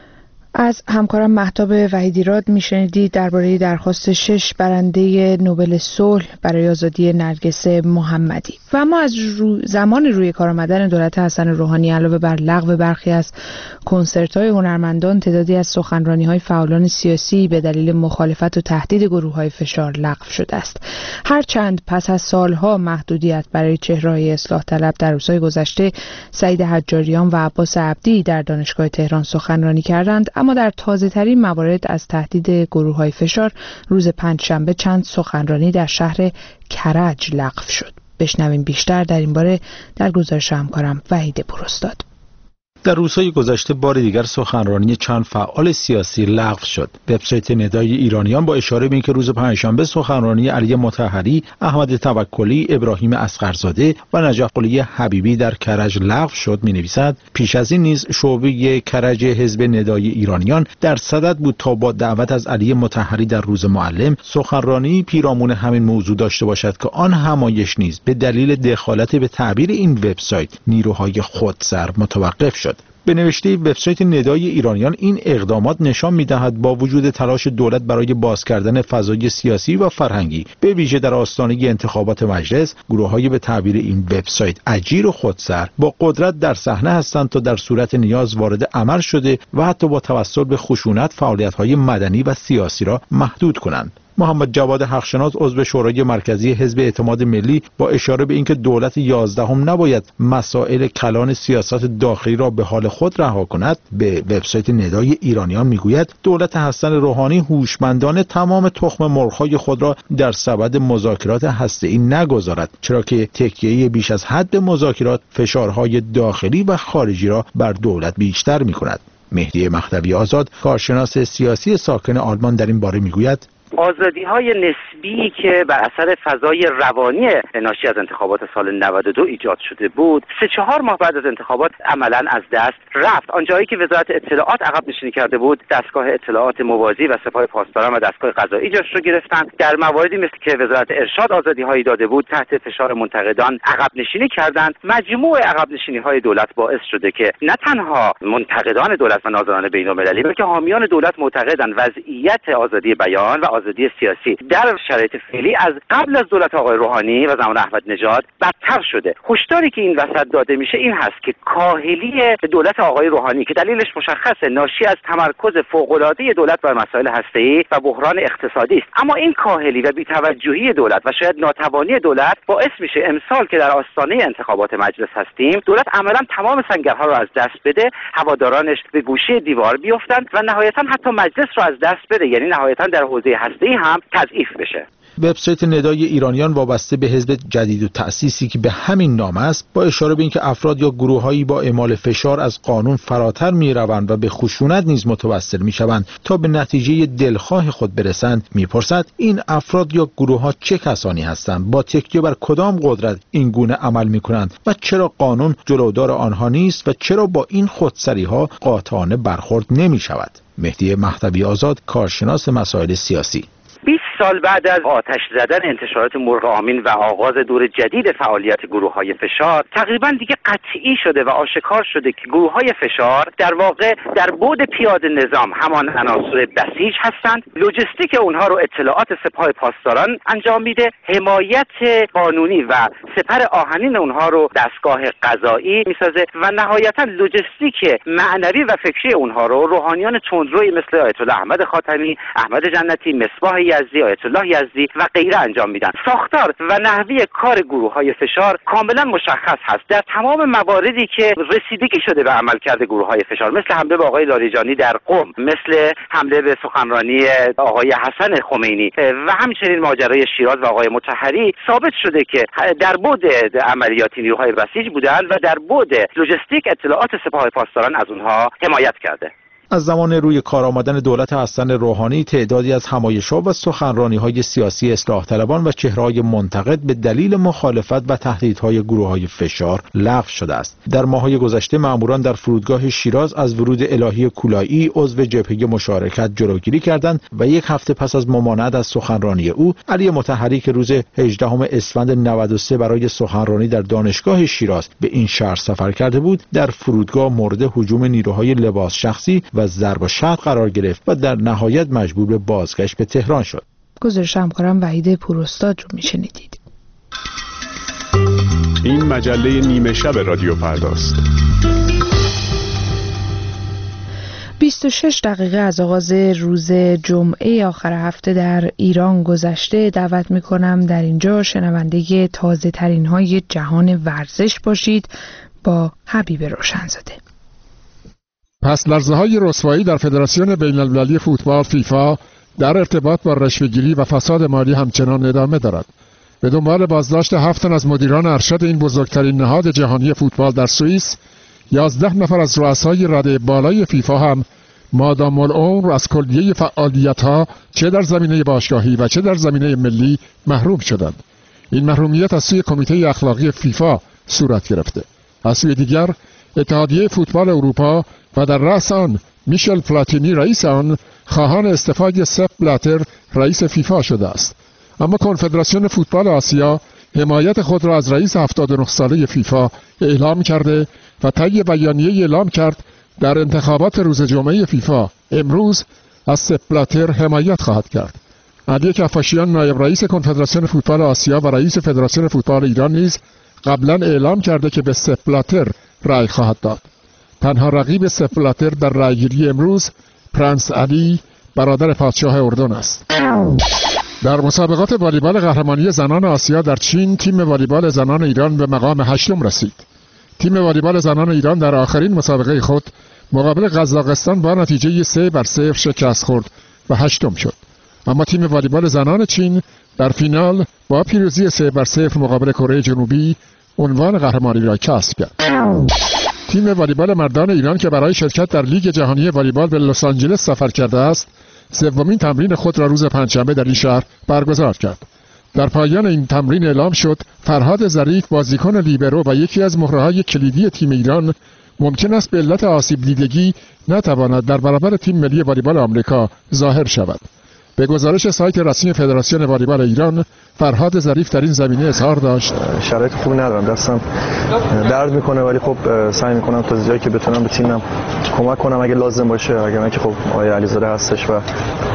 از همکارم مهتاب وحیدیراد میشنیدید درباره درخواست شش برنده نوبل صلح برای آزادی نرگس محمدی. و اما از رو زمان روی کار آمدن دولت حسن روحانی علاوه بر لغو برخی از کنسرت‌های هنرمندان، تعدادی از سخنرانی‌های فعالان سیاسی به دلیل مخالفت و تهدید گروه‌های فشار لغو شده است. هرچند پس از سالها محدودیت برای چهره‌های اصلاح طلب در روزهای گذشته سعید حجاریان و عباس عبدی در دانشگاه تهران سخنرانی کردند، اما در تازه‌ترین موارد از تهدید گروه‌های فشار روز پنجشنبه چند سخنرانی در شهر کرج لغو شد. بشنویم بیشتر در این باره در گزارش همکارم وحید پوراستاد. در روزهای گذشته بار دیگر سخنرانی چند فعال سیاسی لغو شد. وبسایت ندای ایرانیان با اشاره به اینکه روز پنجشنبه سخنرانی علی مطهری، احمد توکلی، ابراهیم اصغرزاده و نجف قلی حبیبی در کرج لغو شد می‌نویسد پیش از این نیز شعبه کرج حزب ندای ایرانیان در صدد بود تا با دعوت از علی مطهری در روز معلم سخنرانی پیرامون همین موضوع داشته باشد که آن همایش نیز به دلیل دخالت به تعبیر این وبسایت نیروهای خودسر متوقف شد. به نوشته وبسایت ندای ایرانیان این اقدامات نشان می‌دهد با وجود تلاش دولت برای باز کردن فضای سیاسی و فرهنگی به ویژه در آستانه انتخابات مجلس، گروه‌های به تعبیر این وبسایت اجیر و خودسر با قدرت در صحنه هستند تا در صورت نیاز وارد عمل شده و حتی با توسل به خشونت فعالیت‌های مدنی و سیاسی را محدود کنند. محمد جواد حقشناس عضو شورای مرکزی حزب اعتماد ملی با اشاره به اینکه دولت یازدهم نباید مسائل کلان سیاست داخلی را به حال خود رها کند، به وبسایت ندای ایرانیان میگوید دولت حسن روحانی هوشمندانه تمام تخم مرغ‌های خود را در سبد مذاکرات هسته‌ای نگذارد، چرا که تکیه بیش از حد به مذاکرات فشارهای داخلی و خارجی را بر دولت بیشتر می‌کند. مهدی مهدوی آزاد، کارشناس سیاسی ساکن آلمان، در این باره میگوید آزادی‌های نسبی که بر اثر فضای روانی ناشی از انتخابات سال نود و دو ایجاد شده بود، سه چهار ماه بعد از انتخابات عملاً از دست رفت. آنجایی که وزارت اطلاعات عقب نشینی کرده بود، دستگاه اطلاعات موازی و سپاه پاسداران و دستگاه قضایی جاش رو گرفتن. در مواردی مثل که وزارت ارشاد آزادی‌هایی داده بود، تحت فشار منتقدان عقب نشینی کردند. مجموع عقب نشینی‌های دولت باعث شده که نه تنها منتقدان دولت و ناظران بین‌المللی، بلکه حامیان دولت معتقدند وضعیت آزادی بیان و آزادی سیاسی در شرایط فعلی از قبل از دولت آقای روحانی و زمان احمد نژاد بدتر شده. هشداری که این وسط داده میشه این هست که کاهلی دولت آقای روحانی که دلیلش مشخصه، ناشی از تمرکز فوق‌العاده دولت بر مسائل هسته‌ای و بحران اقتصادی است، اما این کاهلی و بی‌توجهی دولت و شاید ناتوانی دولت باعث میشه امسال که در آستانه انتخابات مجلس هستیم، دولت عملاً تمام سنگرها رو از دست بده، هوادارانش به گوشه دیوار بیفتند و نهایتاً حتی مجلس رو از دست بده، یعنی نهایتاً در حوزه هسته‌ای هم تضعیف بشه. وبسایت ندای ایرانیان وابسته به حزب جدید و تأسیسی که به همین نام است، با اشاره به اینکه افراد یا گروه‌هایی با اعمال فشار از قانون فراتر می‌روند و به خشونت نیز متوسل می‌شوند تا به نتیجه دلخواه خود برسند، می‌پرسد این افراد یا گروه‌ها چه کسانی هستند، با تکیه بر کدام قدرت این گونه عمل می‌کنند و چرا قانون جلودار آنها نیست و چرا با این خودسری‌ها قاطعانه برخورد نمی‌شود. مهدی مهدوی آزاد، کارشناس مسائل سیاسی: بیست سال بعد از آتش زدن انتشارات مرغ آمین و آغاز دور جدید فعالیت گروه‌های فشار، تقریبا دیگه قطعی شده و آشکار شده که گروه‌های فشار در واقع در بعد پیاده نظام همان عناصر بسیج هستند. لوجستیک اونها رو اطلاعات سپاه پاسداران انجام میده، حمایت قانونی و سپر آهنین اونها رو دستگاه قضایی میسازه و نهایتا لوجستیک معنوی و فکری اونها رو روحانیان تندروی مثل آیت الله احمد خاتمی، احمد جنتی، مصباح یزدی، آیت الله یزدی و غیره انجام میدن. ساختار و نحوه کار گروه‌های فشار کاملا مشخص هست. در تمام مواردی که رسیدگی شده به عملکرد گروه‌های فشار، مثل حمله به آقای لاریجانی در قم، مثل حمله به سخنرانی آقای حسن خمینی و همچنین ماجرای شیراز و آقای مطهری، ثابت شده که در بعد عملیاتی نیروهای بسیج بودند و در بعد لوجستیک اطلاعات سپاه پاسداران از اونها حمایت کرده. از زمان روی کار آمدن دولت حسن روحانی تعدادی از همایش‌ها و سخنرانی‌های سیاسی اصلاح طلبان و چهره‌های منتقد به دلیل مخالفت و تهدیدهای گروه‌های فشار لغو شده است. در ماه‌های گذشته ماموران در فرودگاه شیراز از ورود الهی کولایی عضو جبهه مشارکت جلوگیری کردند و یک هفته پس از ممانعت از سخنرانی او، علی مطهری که روز هجدهم اسفند نود و سه برای سخنرانی در دانشگاه شیراز به این شهر سفر کرده بود، در فرودگاه مورد هجوم نیروهای لباس شخصی و ضرب و شتم قرار گرفت و در نهایت مجبور به بازگشت به تهران شد. گزارش همکارم وحید پوراستاد رو میشنیدید. این مجله نیمه شب رادیو فرداست. بیست و شش دقیقه از آغاز روز جمعه آخر هفته در ایران گذشته. دعوت میکنم در اینجا شنونده تازه ترین های جهان ورزش باشید با حبیب روشنزاده. پس لرزه‌های رسوایی در فدراسیون بین‌المللی فوتبال فیفا در ارتباط با رشوه‌گیری و فساد مالی همچنان ادامه دارد. به دنبال بازداشت هفت تن از مدیران ارشد این بزرگترین نهاد جهانی فوتبال در سوئیس، یازده نفر از رؤسای رده بالای فیفا هم مادام العمر از کلیه فعالیت‌ها چه در زمینه باشگاهی و چه در زمینه ملی محروم شدند. این محرومیت از سوی کمیته اخلاقی فیفا صورت گرفته. از سوی دیگر اتحادیه فوتبال اروپا و در رأس آن میشل پلاتینی رئیس آن خواهان استعفای سپ بلاتر رئیس فیفا شده است. اما کنفدراسیون فوتبال آسیا حمایت خود را از رئیس هفتاد و نه ساله فیفا اعلام کرده و طی بیانیه اعلام کرد در انتخابات روز جمعه فیفا امروز از سپ بلاتر حمایت خواهد کرد. علی کفاشیان نایب رئیس کنفدراسیون فوتبال آسیا و رئیس فدراسیون فوتبال ایران نیز قبلا اعلام کرده که به سپ بلاتر رأی خواهد داد. تنها رقیب سپ بلاتر در رأیگیری امروز پرنس علی برادر پادشاه اردن است. در مسابقات والیبال قهرمانی زنان آسیا در چین، تیم والیبال زنان ایران به مقام هشتم رسید. تیم والیبال زنان ایران در آخرین مسابقه خود مقابل قزاقستان با نتیجه سه بر صفر شکست خورد و هشتم شد. اما تیم والیبال زنان چین در فینال با پیروزی سه بر صفر مقابل کره جنوبی عنوان قهرمانی را کسب کرد. تیم والیبال مردان ایران که برای شرکت در لیگ جهانی والیبال به لس آنجلس سفر کرده است، سومین تمرین خود را روز پنجشنبه در این شهر برگزار کرد. در پایان این تمرین اعلام شد فرهاد ظریف بازیکن لیبرو و یکی از مهره‌های کلیدی تیم ایران ممکن است به علت آسیب دیدگی نتواند در برابر تیم ملی والیبال آمریکا ظاهر شود. به گزارش سایت رسمی فدراسیون والیبال ایران، فرهاد ظریف در این زمینه اظهار داشت: شرایط خوبی ندارم، دستم درد میکنه ولی خب سعی میکنم تا جایی که بتونم به تیمم کمک کنم اگه لازم باشه. اگه نه که خب آقای علیزاده هستش و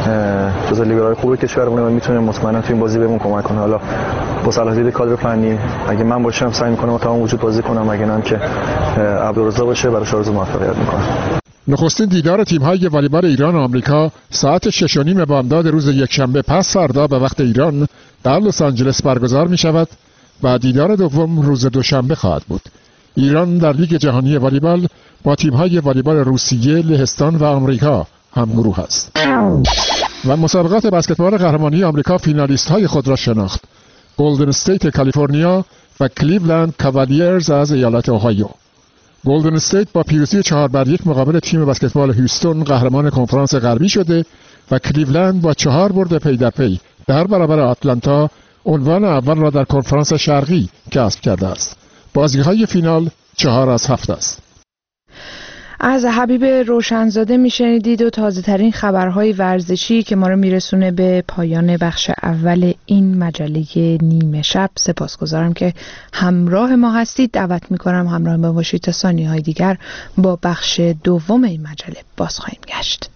جزو لیبرای خوبی کشورمونه و میتونه مطمئنا تو این بازی بهمون کمک کنه. حالا با صلاح دید کادر فنی اگه من باشم سعی میکنم تا اون وجود بازی کنم، اگه نه که عبدالرضا باشه براش آرزو موفقیت میکنم. نخستین دیدار تیم‌های والیبال ایران و آمریکا ساعت شش و نیم بامداد روز یکشنبه پس فردا به وقت ایران در لس آنجلس برگزار می شود و دیدار دوم روز دوشنبه خواهد بود. ایران در لیگ جهانی والیبال با تیم‌های والیبال روسیه، لهستان و آمریکا همگروه است. و مسابقات بسکتبال قهرمانی آمریکا فینالیست‌های خود را شناخت: گلدن استیت کالیفرنیا و کلیولند کاوالیرز از ایالت اوهایو. گلدن استیت با پیروزی چهار بر یک مقابل تیم بسکتبال هیوستون قهرمان کنفرانس غربی شده و کلیولند با چهار برد پی در پی در برابر آتلانتا عنوان اول را در کنفرانس شرقی کسب کرده است. بازی‌های فینال چهار از هفت است. از حبیب روشنزاده میشنیدید و تازه ترین خبرهای ورزشی که ما رو میرسونه به پایان بخش اول این مجله نیمه شب. سپاسگزارم که همراه ما هستید. دعوت میکنم همراه ما باشید تا ثانیه‌های دیگر با بخش دوم این مجله باز خواهیم گشت.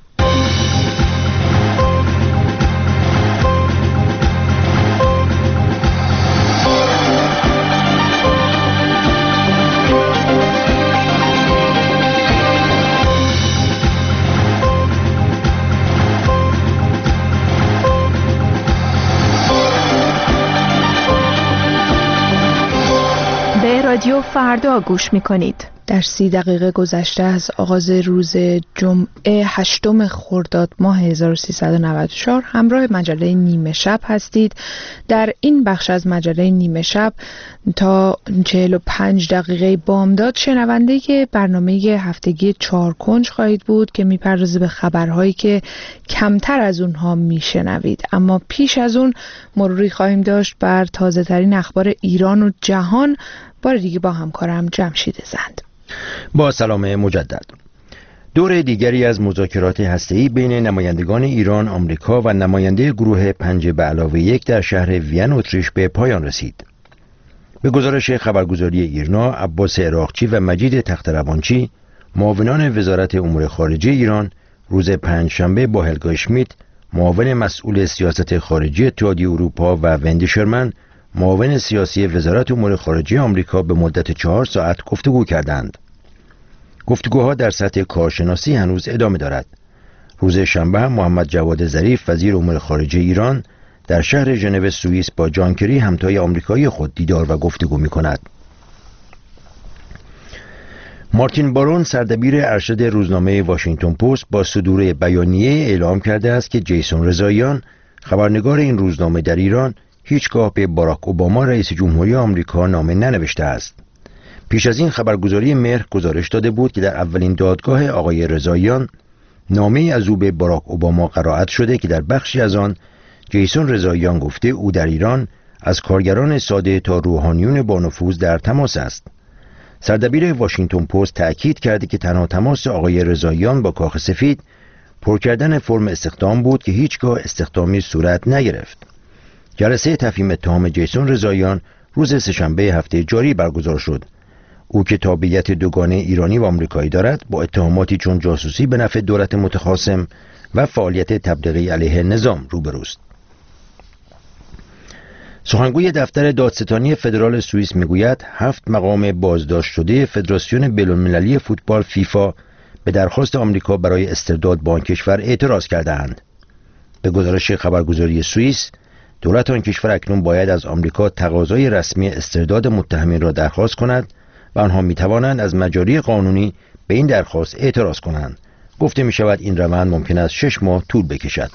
رادیو فردا گوش میکنید. در سی دقیقه گذشته از آغاز روز جمعه هشتم خرداد ماه هزار و سیصد و نود و چهار همراه مجله نیمه شب هستید. در این بخش از مجله نیمه شب تا چهل و پنج دقیقه بامداد شنونده که برنامه هفتگی چهار کنج خواهید بود که میپردازه به خبرهایی که کمتر از اونها میشنوید. اما پیش از اون مروری خواهیم داشت بر تازه ترین اخبار ایران و جهان، بار دیگه با همکارم جمشید زند. با سلام مجدد. دور دیگری از مذاکرات هسته‌ای بین نمایندگان ایران، آمریکا و نماینده گروه پنج به علاوه یک در شهر وین اتریش به پایان رسید. به گزارش خبرگزاری ایرنا، عباس عراقچی و مجید تخت‌روانچی، معاونان وزارت امور خارجه ایران، روز پنجشنبه با هلگا اشمیت، معاون مسئول سیاست خارجی اتحادیه اروپا و وندی شرمن، معاون سیاسی وزارت امور خارجه آمریکا به مدت چهار ساعت گفتگو کردند. گفتگوها در سطح کارشناسی هنوز ادامه دارد. روز شنبه هم محمد جواد ظریف وزیر امور خارجه ایران در شهر ژنو سوئیس با جان کری همتای آمریکایی خود دیدار و گفتگو می کند. مارتین بارون سردبیر ارشد روزنامه واشنگتن پست با صدور بیانیه اعلام کرده است که جیسون رضاییان خبرنگار این روزنامه در ایران هیچگاه به باراک اوباما رئیس جمهوری آمریکا نامه ننوشته است. پیش از این خبرگزاری مهر گزارش داده بود که در اولین دادگاه آقای رضاییان نامه از او به باراک اوباما قرائت شده که در بخشی از آن جیسون رضاییان گفته او در ایران از کارگران ساده تا روحانیون با نفوذ در تماس است. سردبیر واشنگتن پست تأکید کرده که تنها تماس آقای رضاییان با کاخ سفید پر کردن فرم استخدام بود که هیچگاه استخدامی صورت نگرفت. جلسه تفهیم اتهام جیسون رضاییان روز سه‌شنبه هفته جاری برگزار شد. او که تابعیت دوگانه ایرانی و آمریکایی دارد با اتهاماتی چون جاسوسی به نفع دولت متخاصم و فعالیت تبلیغی علیه نظام روبروست. سخنگوی دفتر دادستانی فدرال سوئیس میگوید هفت مقام بازداشت شده فدراسیون بین‌المللی فوتبال فیفا به درخواست آمریکا برای استرداد با آن کشور اعتراض کرده‌اند. به گزارش خبرگزاری سوئیس، دولت آن کشور اکنون باید از آمریکا تقاضای رسمی استرداد متهمین را درخواست کند و آنها می توانند از مجاری قانونی به این درخواست اعتراض کنند. گفته می شود این روند ممکن است شش ماه طول بکشد.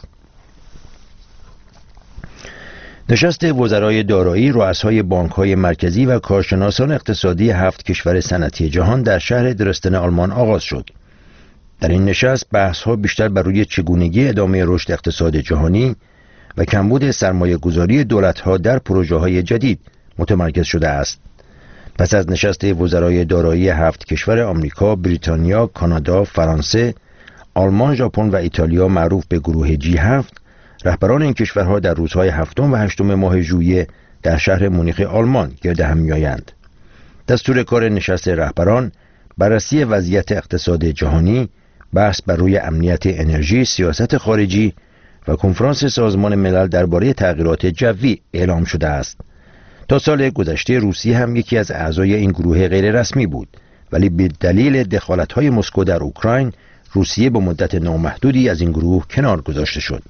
نشست وزرای دارایی، رؤسای بانک‌های مرکزی و کارشناسان اقتصادی هفت کشور صنعتی جهان در شهر درستن آلمان آغاز شد. در این نشست بحث‌ها بیشتر بر روی چگونگی ادامه رشد اقتصاد جهانی و کمبود سرمایه گذاری دولت‌ها در پروژه‌های جدید متمرکز شده است. پس از نشست وزرای دارایی هفت کشور آمریکا، بریتانیا، کانادا، فرانسه، آلمان، ژاپن و ایتالیا معروف به گروه جی هفت، رهبران این کشورها در روزهای هفتم و هشتم ماه ژوئیه در شهر مونیخ آلمان گرد هم می‌آیند. دستور کار نشست رهبران بررسی وضعیت اقتصاد جهانی، بحث بر روی امنیت انرژی، سیاست خارجی و کنفرانس سازمان ملل درباره تغییرات جوی اعلام شده است. تا سال گذشته روسیه هم یکی از اعضای این گروه غیر رسمی بود، ولی به دلیل دخالت‌های مسکو در اوکراین روسیه به مدت نامحدودی از این گروه کنار گذاشته شد.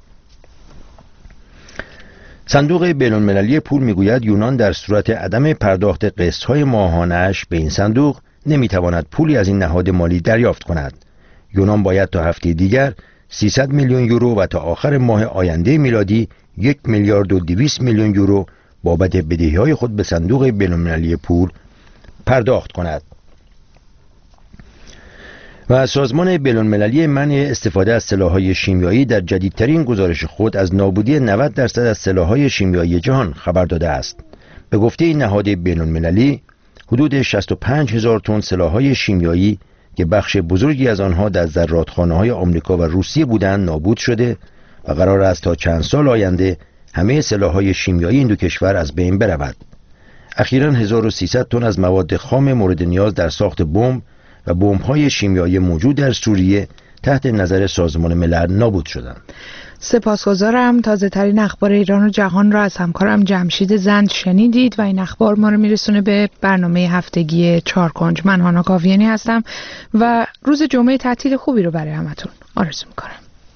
صندوق بین‌المللی پول میگوید یونان در صورت عدم پرداخت قسط‌های ماهانه‌اش به این صندوق نمیتواند پولی از این نهاد مالی دریافت کند. یونان باید تا هفته دیگر سیصد میلیون یورو و تا آخر ماه آینده میلادی یک میلیارد و دویست میلیون یورو بابت بدهی‌های خود به صندوق بین‌المللی پول پرداخت کند. و سازمان بین‌المللی منع استفاده از سلاح‌های شیمیایی در جدیدترین گزارش خود از نابودی نود درصد از سلاح‌های شیمیایی جهان خبر داده است. به گفته این نهاد بین‌المللی، حدود شصت و پنج هزار تن سلاح‌های شیمیایی که بخش بزرگی از آنها در زرادخانه‌های آمریکا و روسیه بودند نابود شده و قرار است تا چند سال آینده همه سلاح‌های شیمیایی این دو کشور از بین برود. اخیراً هزار و سیصد تن از مواد خام مورد نیاز در ساخت بمب و بمب‌های شیمیایی موجود در سوریه تحت نظر سازمان ملل نابود شدند. سپاسگزارم. تازه ترین اخبار ایران و جهان را از همکارم جمشید زند شنیدید و این اخبار ما رو میرسونه به برنامه هفتگی چهارکنج. من هانا کاویانی هستم و روز جمعه تعطیل خوبی رو برای همتون آرزو میکنم.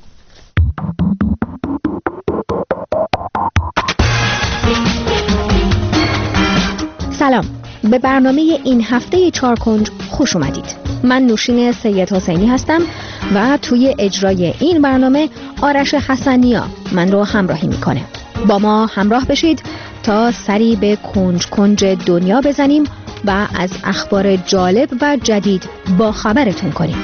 سلام، به برنامه این هفته چهارکنج خوش اومدید. من نوشین سید حسینی هستم و توی اجرای این برنامه آرش حسنیا من رو همراهی میکنه. با ما همراه بشید تا سری به کنج کنج دنیا بزنیم و از اخبار جالب و جدید با خبرتون کنیم.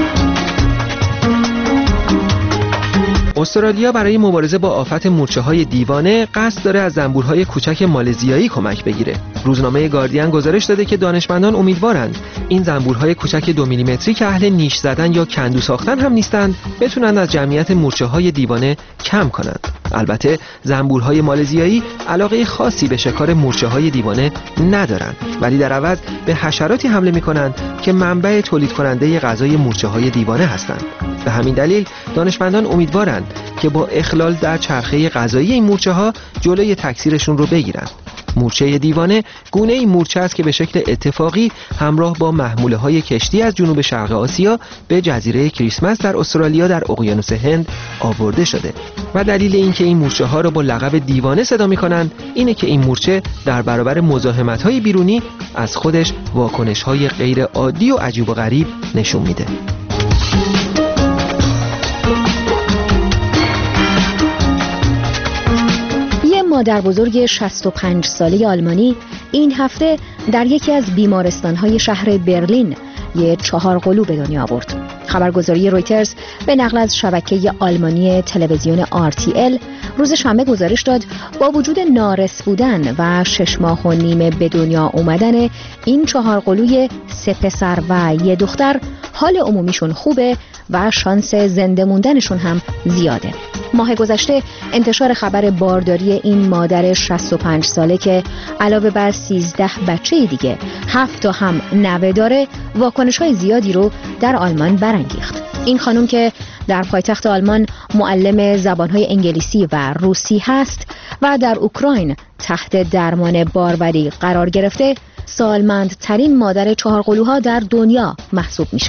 استرالیا برای مبارزه با آفت مورچه‌های دیوانه قصد داره از زنبورهای کوچک مالزیایی کمک بگیره. روزنامه گاردین گزارش داده که دانشمندان امیدوارند این زنبورهای کوچک دو میلیمتری که اهل نیش زدن یا کندو ساختن هم نیستند بتونن از جمعیت مورچه‌های دیوانه کم کنند. البته زنبورهای مالزیایی علاقه خاصی به شکار مورچه‌های دیوانه ندارند، ولی در عوض به حشراتی حمله می‌کنند که منبع تولید کننده غذای مورچه‌های دیوانه هستند. به همین دلیل دانشمندان امیدوارند که با اخلال در چرخه غذایی این مورچه‌ها جلوی تکثیرشون رو بگیرند. مورچه دیوانه گونه‌ای مورچه است که به شکل اتفاقی همراه با محموله‌های کشتی از جنوب شرق آسیا به جزیره کریسمس در استرالیا در اقیانوس هند آورده شده و دلیل اینکه این مورچه‌ها را با لقب دیوانه صدا می‌کنند اینه که این مورچه در برابر مزاحمت‌های بیرونی از خودش واکنش‌های غیر عادی و عجیب و غریب نشون میده. مادر بزرگ شصت و پنج ساله آلمانی این هفته در یکی از بیمارستان‌های شهر برلین یک چهار قلو به دنیا آورد. خبرگزاری رویترز به نقل از شبکه آلمانی تلویزیون آر تی ال روز شنبه گزارش داد با وجود نارس بودن و شش ماه و نیم به دنیا اومدن این چهار قلوی سه پسر و یه دختر حال عمومیشون خوبه و شانس زنده موندنشون هم زیاده. ماه گذشته انتشار خبر بارداری این مادر شصت و پنج ساله که علاوه بر سیزده بچه دیگه هفت تا هم نوه داره واکنش‌های زیادی رو در آلمان برانگیخت. این خانم که در پایتخت آلمان معلم زبان‌های انگلیسی و روسی هست و در اوکراین تحت درمان باروری قرار گرفته، سالمندترین مادر چهار قلوها در دنیا محسوب میشه.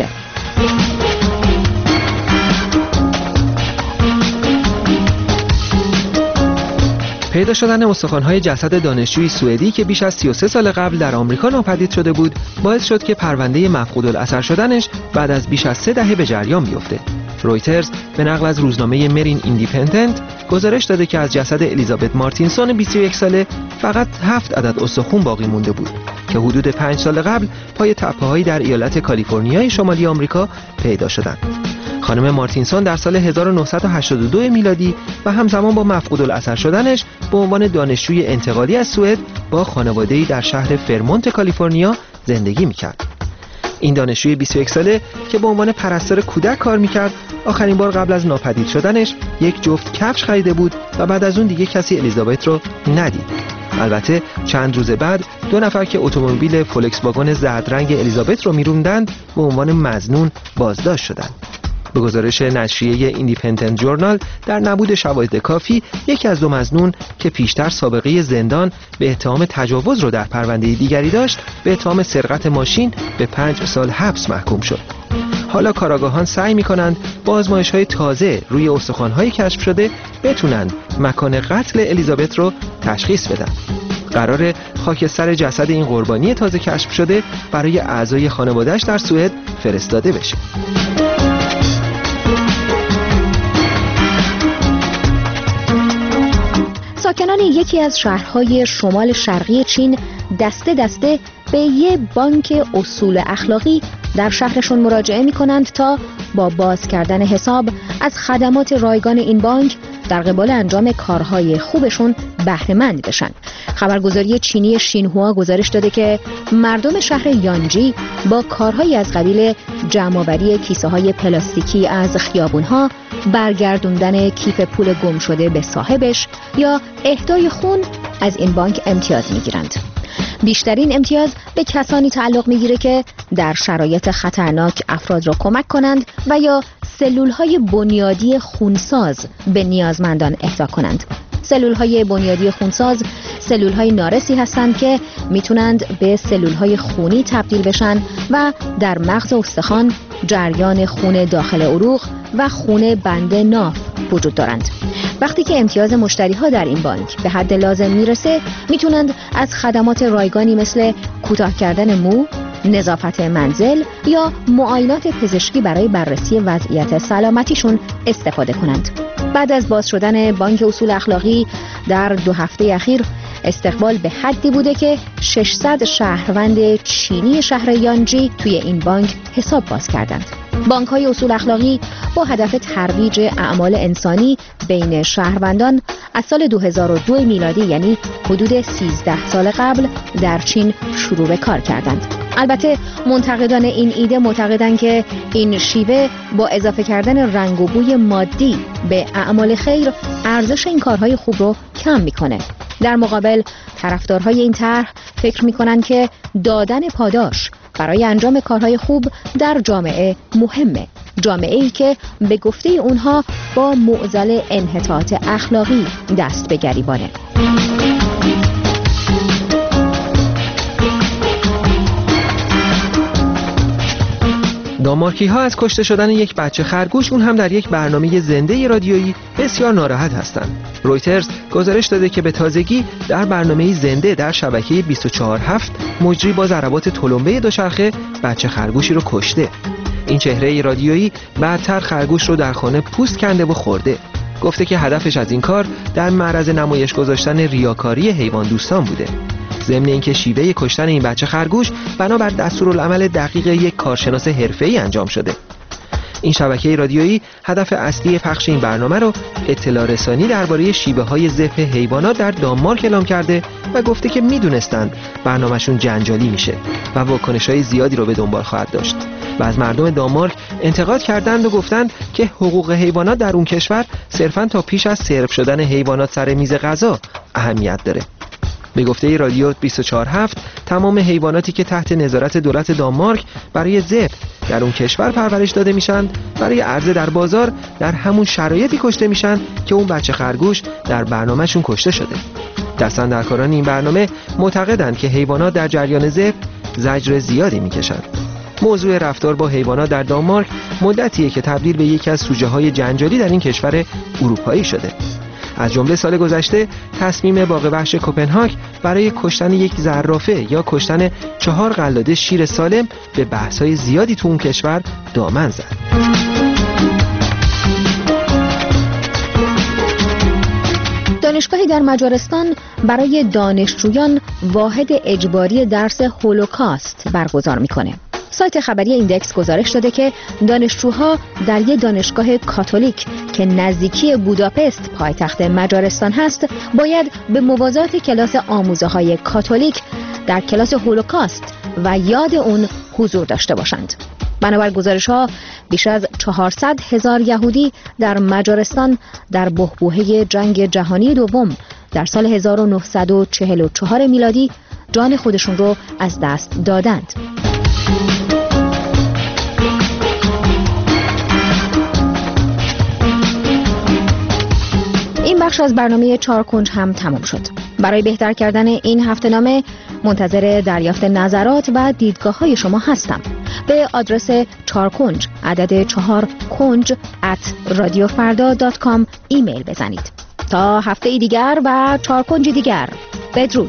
پیدا شدن استخوان‌های جسد دانشجوی سوئدی که بیش از سی و سه سال قبل در آمریکا ناپدید شده بود باعث شد که پرونده مفقودالاثر شدنش بعد از بیش از سه دهه به جریان بیفته. رویترز به نقل از روزنامه مرین ایندیپندنت گزارش داده که از جسد الیزابت مارتینسون بیست و یک ساله فقط هفت عدد استخوان باقی مونده بود که حدود پنج سال قبل پای تپه‌هایی در ایالت کالیفرنیای شمالی آمریکا پیدا شدند. خانم مارتینسون در سال هزار و نهصد و هشتاد و دو میلادی و همزمان با مفقودالاثر شدنش به عنوان دانشجوی انتقالی از سوئد با خانواده‌ای در شهر فرمونت کالیفرنیا زندگی می‌کرد. این دانشجوی بیست و یک ساله که به عنوان پرستار کودک کار می‌کرد، آخرین بار قبل از ناپدید شدنش یک جفت کفش خریده بود و بعد از اون دیگه کسی الیزابت رو ندید. البته چند روز بعد دو نفر که اتومبیل فولکس واگن زرد رنگ الیزابت رو می‌روندند به عنوان مظنون بازداشت شدند. به گزارش نشریه ایندیپندنت جورنال در نبود شواهد کافی یکی از دو مظنون که پیشتر سابقه زندان به اتهام تجاوز رو در پرونده دیگری داشت به اتهام سرقت ماشین به پنج سال حبس محکوم شد. حالا کاراگاهان سعی می‌کنند با آزمایش‌های تازه روی استخوان‌های کشف شده بتونن مکان قتل الیزابت رو تشخیص بدن. قراره خاکستر جسد این قربانی تازه کشف شده برای اعضای خانواده‌اش در سوئد فرستاده بشه. ساکنان یکی از شهرهای شمال شرقی چین دسته دسته به یک بانک اصول اخلاقی در شهرشون مراجعه می کنند تا با باز کردن حساب از خدمات رایگان این بانک در قبال انجام کارهای خوبشون بهره مند بشن. خبرگزاری چینی شینهوا گزارش داده که مردم شهر یانجی با کارهایی از قبیل جمع‌آوری کیسه‌های پلاستیکی از خیابون‌ها، برگردوندن کیف پول گم شده به صاحبش یا اهدای خون از این بانک امتیاز می‌گیرند. بیشترین امتیاز به کسانی تعلق می‌گیره که در شرایط خطرناک افراد را کمک کنند و یا سلول‌های بنیادی خونساز به نیازمندان اهدا کنند. سلول‌های بنیادی خونساز سلول‌های نارسی هستند که میتونند به سلول‌های خونی تبدیل بشن و در مغز استخوان جریان خون داخل عروق و خون بند ناف وجود دارند. وقتی که امتیاز مشتری‌ها در این بانک به حد لازم میرسه، میتونند از خدمات رایگانی مثل کوتاه کردن مو، نظافت منزل یا معاینات پزشکی برای بررسی وضعیت سلامتیشون استفاده کنند. بعد از باز شدن بانک اصول اخلاقی در دو هفته اخیر، استقبال به حدی بوده که ششصد شهروند چینی شهر یانجی توی این بانک حساب باز کردند. بانک‌های اصول اخلاقی با هدف ترویج اعمال انسانی بین شهروندان از سال دو هزار و دو میلادی، یعنی حدود سیزده سال قبل، در چین شروع به کار کردند. البته منتقدان این ایده معتقدند که این شیوه با اضافه کردن رنگ و بوی مادی به اعمال خیر ارزش این کارهای خوب رو کم میکنه. در مقابل طرفدارهای این طرح فکر میکنند که دادن پاداش برای انجام کارهای خوب در جامعه مهمه، جامعه‌ای که به گفته اونها با معضل انحطاط اخلاقی دست به گریبانه. دانمارکی ها از کشته شدن یک بچه خرگوش، اون هم در یک برنامه زنده رادیویی، بسیار ناراحت هستند. رویترز گزارش داده که به تازگی در برنامه زنده در شبکه بیست و چهار هفت مجری با ضربات تلمبه دوچرخه بچه خرگوشی رو کشته. این چهره رادیویی بعدتر خرگوش رو در خانه پوست کنده و خورده. گفته که هدفش از این کار در معرض نمایش گذاشتن ریاکاری حیوان دوستان بوده. ضمن اینکه شیوه کشتن این بچه خرگوش بنابر دستورالعمل دقیق یک کارشناس حرفه‌ای انجام شده. این شبکه رادیویی هدف اصلی پخش این برنامه رو اطلاع رسانی درباره شیوه‌های ذبح حیوانات در دانمارک اعلام کرده و گفته که میدونستند برنامه‌شون جنجالی میشه و واکنش‌های زیادی رو به دنبال خواهد داشت. و از مردم دانمارک انتقاد کردند و گفتند که حقوق حیوانات در اون کشور صرفاً تا پیش از سرو شدن حیوانات سر میز غذا اهمیت داره. به گفته رادیو بیست و چهار هفت، تمام حیواناتی که تحت نظارت دولت دانمارک برای ذبح در اون کشور پرورش داده میشن، برای عرضه در بازار در همون شرایطی کشته میشن که اون بچه خرگوش در برنامهشون کشته شده. دستاندرکاران این برنامه معتقدند که حیوانات در جریان ذبح زجر زیادی میکشند. موضوع رفتار با حیوانات در دانمارک مدتیه که تبدیل به یکی از سوژه‌های جنجالی در این کشور اروپایی شده. از جمله سال گذشته تصمیم باغ وحش کوپنهاگ برای کشتن یک زرافه یا کشتن چهار قلاده شیر سالم به بحث‌های زیادی تو اون کشور دامن زد. دانشگاهی در مجارستان برای دانشجویان واحد اجباری درس هولوکاست برگزار میکنه. سایت خبری ایندکس گزارش داده که دانشجوها در یک دانشگاه کاتولیک که نزدیکی بوداپست پایتخت مجارستان هست باید به موازات کلاس آموزه های کاتولیک در کلاس هولوکاست و یاد اون حضور داشته باشند. بنابر گزارش ها بیش از چهارصد هزار یهودی در مجارستان در بحبوحه جنگ جهانی دوم در سال هزار و نهصد و چهل و چهار میلادی جان خودشون رو از دست دادند. این بخش از برنامه چهار کنج هم تمام شد. برای بهتر کردن این هفته نامه منتظر دریافت نظرات و دیدگاه های شما هستم. به آدرس چهار کنج عدد چهار کنج ات رادیو فردا دات کام ایمیل بزنید. تا هفته دیگر و چهار کنج دیگر، بدرود.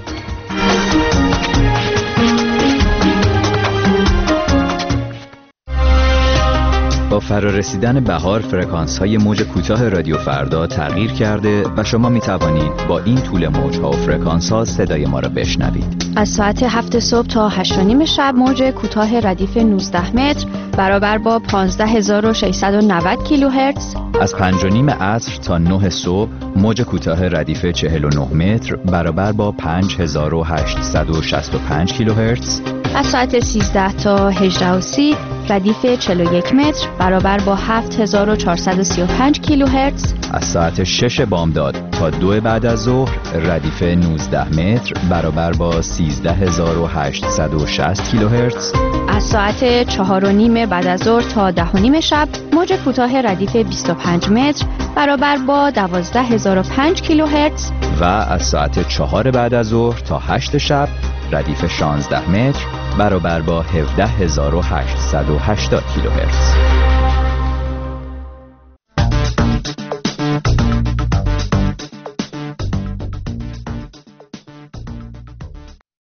با فرارسیدن بهار فرکانس‌های موج کوتاه رادیو فردا تغییر کرده و شما می توانید با این طول موج‌ها و فرکانس‌ها صدای ما را بشنوید. از ساعت هفت صبح تا هشت و نیم شب موج کوتاه ردیف نوزده متر برابر با پانزده هزار و ششصد و نود کیلوهرتز. از پنج و نیم عصر تا نه صبح موج کوتاه ردیف چهل و نه متر برابر با پنج هزار و هشتصد و شصت و پنج کیلوهرتز. از ساعت سیزده تا هجده و سی ردیف چهل و یک متر برابر با هفت هزار و چهارصد و سی و پنج کیلوهرتز. از ساعت شش بامداد تا دو بعد از ظهر ردیف نوزده متر برابر با سیزده هزار و هشتصد و شصت کیلوهرتز. از ساعت چهار و نیم بعد از ظهر تا ده و نیم شب موج کوتاه ردیف بیست و پنج متر برابر با دوازده هزار و پنج کیلوهرتز. و از ساعت چهار بعد از ظهر تا هشت شب ردیف شانزده متر برابر با هفده هزار و هشتصد و هشتاد کیلوهرتز.